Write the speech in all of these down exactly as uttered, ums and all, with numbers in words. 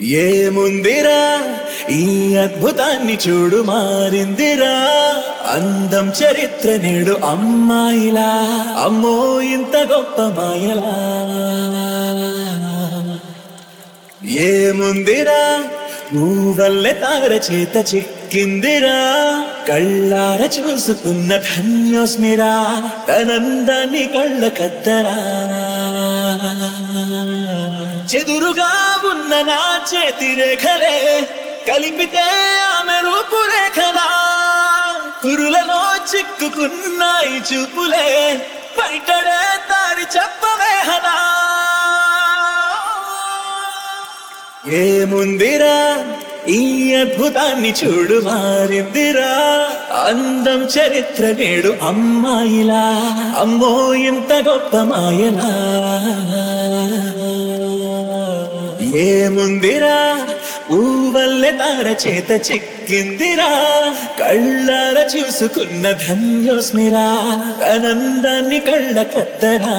ఏముందిరా ఈ అద్భుతాన్ని చూడు మారిందిరా అందం చరిత్ర నేడు అమ్మాయిలా అమ్మో ఇంత గొప్ప మాయలా ఏముందిరా నువ్వల్లే తార చేత చిక్కిందిరా కళ్ళార చూసుకున్న ధన్యోస్మిరా తనందాన్ని కళ్ళ కద్దరా చెదురుగా ఉన్న నా చేతి రేఖలే కలిపితే ఆమె రూపురేఖలా కురులలో చిక్కుకున్నాయి చూపులే బయటడే దారి చెప్పవేహనా ఏముందిరా ఈ అద్భుతాన్ని చూడు మారిందిరా అందం చరిత్ర నేడు అమ్మాయిలా అమ్మో ఇంత గొప్ప మాయలా ఏముందిరా ఊవల్లె తార చేత చిక్కిందిరా కళ్ళార చూసుకున్న ధన్యోస్మిరా ఆనందాన్ని కళ్ళ కత్తరా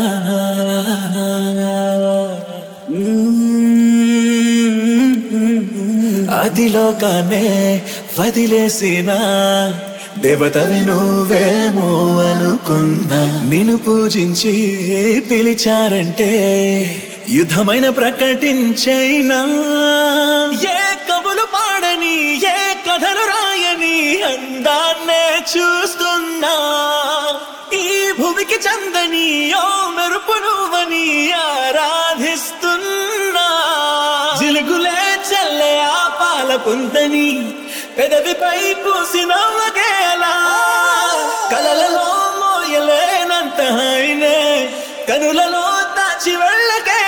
అదిలోకానే వదిలేసిన దేవతవి నువ్వేమో అనుకున్నా నిన్ను పూజించి పిలిచారంటే యుద్ధమైన ప్రకటించైనా ఏ కవులు పాడని ఏ కథలు రాయని అందాన్నే చూస్తున్నా ఈ భూమికి చందని ఓ మెరుపు నువ్వని ఆరాధిస్తున్నా జిలుగులే చల్లే ఆ పాల పుంతని పెదవిపై పూసి నవ్వగేలా కలలలో మోయలేనంత హాయినే కనులలో దాచి వెళ్ళకే